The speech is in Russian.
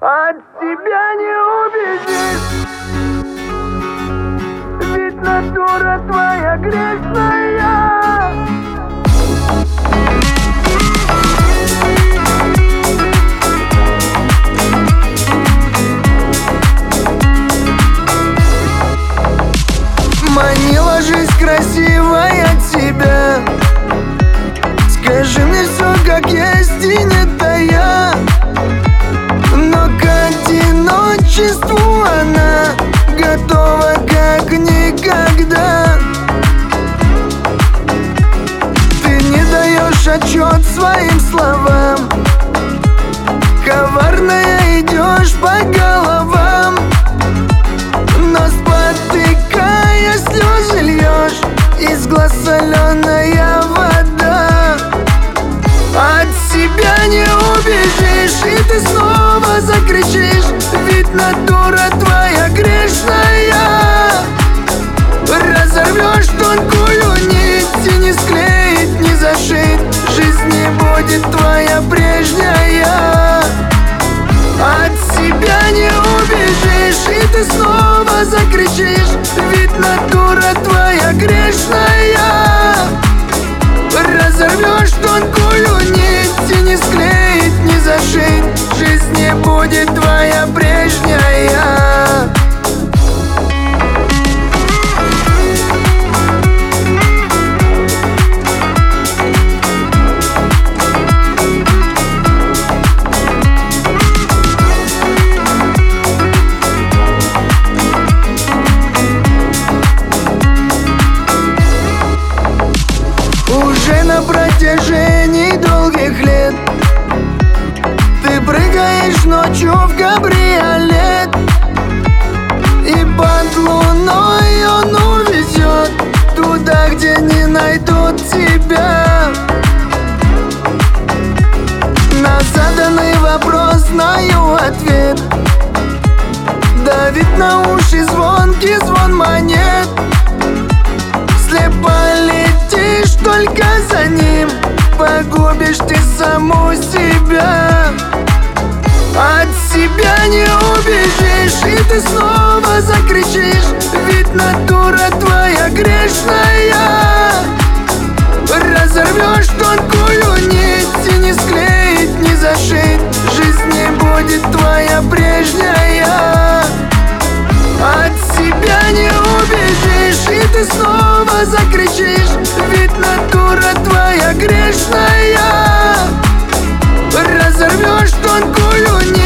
От себя не убежишь, ведь натура твоя грешная. Манила жизнь красивая тебя. Скажи мне все как есть и не тая. Но к одиночеству она готова как никогда. Ты не даешь отчет своим словам, коварная идешь по головам. Но спотыкая слезы льешь, из глаз соленая вода. От себя не убежишь, и ты снова закричишь, ведь натура твоя грешная. Разорвешь тонкую нить и не склеить, не зашить, жизнь не будет твоя прежняя. От себя не убежишь, и ты снова закричишь, ведь натура твоя грешная. Разорвешь тонкую нить и не склеить, не зашить, жизнь не будет твоя прежняя. Уже на протяжении долгих лет ты прыгаешь ночью в кабриолет, и под луной он увезет туда, где не найдут тебя. На заданный вопрос знаю ответ, давит на уши звонкий звон монет. Слепо летишь, только за ним погубишь ты саму себя. От себя не убежишь, и ты снова закричишь, ведь натура твоя грешная. Разорвешь тонкую нить и не склеить, не зашить, жизнь не будет твоя прежняя. От себя не убежишь, и ты снова закричишь, ведь натура твоя грешная. Разорвешь тонкую нить